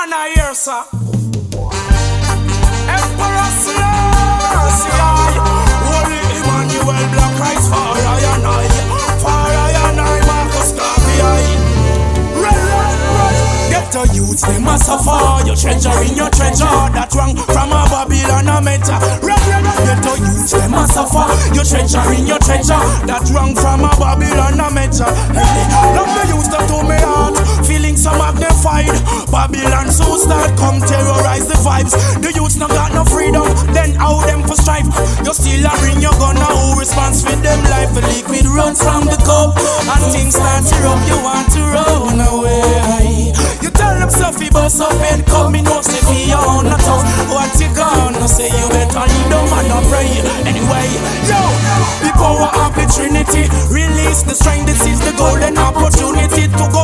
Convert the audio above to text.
man I hear, sir. Emperor Selassie, Holy Emmanuel, Black Eyes, for I and I, Marcus Garvey. Get the youths, they must suffer. Your treasure in your treasure. That wrong from a Babylon a meta. Get the youths, they must suffer. Your treasure in your treasure. That wrong from a Babylon a meta. Love the youths that to me heart, feeling so magnified. Babylon so start come terrorize the vibes. The youths no got no freedom, then how them for strife. You still a ring your gun now, who responds with them life. The liquid runs from the cup, and things start to rub. You want to run away. You tell them Sophie boss up and come in no say for you on the town. What you gonna say? You better lead them and not pray. Anyway, yo, the power of the Trinity, release the strength. This is the golden opportunity to